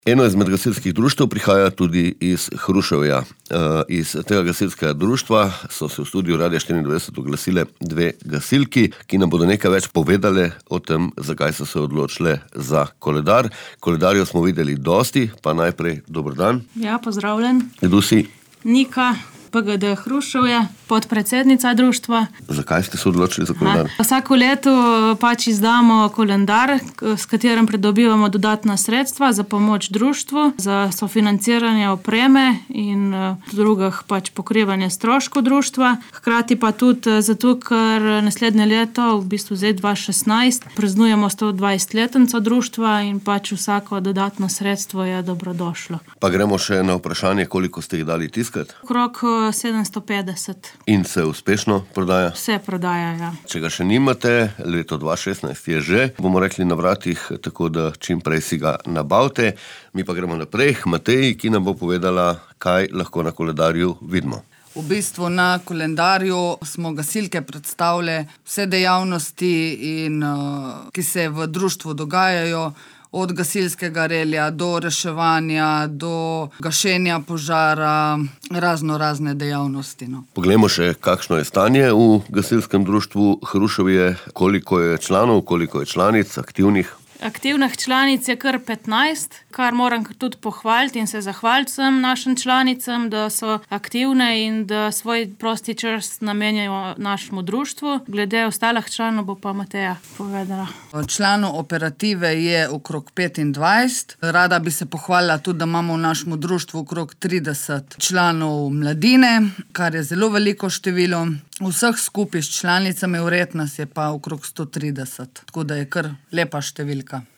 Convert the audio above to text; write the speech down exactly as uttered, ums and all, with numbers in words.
Eno izmed gasilskih društev prihaja tudi iz Hruševja. Iz tega gasilskega društva so se v studiu Radia štiriindvajset oglasile dve gasilki, ki nam bodo nekaj več povedale o tem, zakaj so se odločile za koledar. Koledarjev smo videli dosti, pa najprej dober dan. Ja, pozdravljen. Kdo si? Nika, P G D Hruševje, podpredsednica društva. Zakaj ste se odločili za koledar? Ha, vsako leto pač izdamo koledar, s katerim pridobivamo dodatna sredstva za pomoč društvu, za sofinanciranje opreme in drugih pač pokrivanje stroškov društva. Hkrati pa tudi zato, ker naslednje leto, v bistvu zdaj dva tisoč šestnajst, praznujemo stodvajsetletnico društva in pač vsako dodatno sredstvo je dobrodošlo. Pa gremo še na vprašanje, koliko ste jih dali tiskati? Okrog sedemsto petdeset. In se uspešno prodaja? Vse prodaja, ja. Če ga še nimate, leto dva tisoč šestnajst je že, bomo rekli na vratih, tako da čim prej si ga nabavite. Mi pa gremo naprej k Mateji, ki nam bo povedala, kaj lahko na koledarju vidimo. V bistvu na koledarju smo gasilke predstavile vse dejavnosti, in, ki se v društvu dogajajo, od gasilskega relja do reševanja, do gašenja požara, razno razne dejavnosti. No. Poglejmo še, kakšno je stanje v gasilskem društvu Hruševje, koliko je članov, koliko je članic, aktivnih. Aktivnih članic je kar petnajst, kar moram tudi pohvaliti in se zahvaliti vsem našim članicam, da so aktivne in da svoj prosti čas namenjajo našemu društvu. Glede ostalih članov bo pa Mateja povedala. Članov operative je okrog petindvajset. Rada bi se pohvalila tudi, da imamo v našem društvu okrog trideset članov mladine, kar je zelo veliko število. Vseh skupaj s članicami vred nas je pa okrog sto trideset, tako da je kar lepa številka.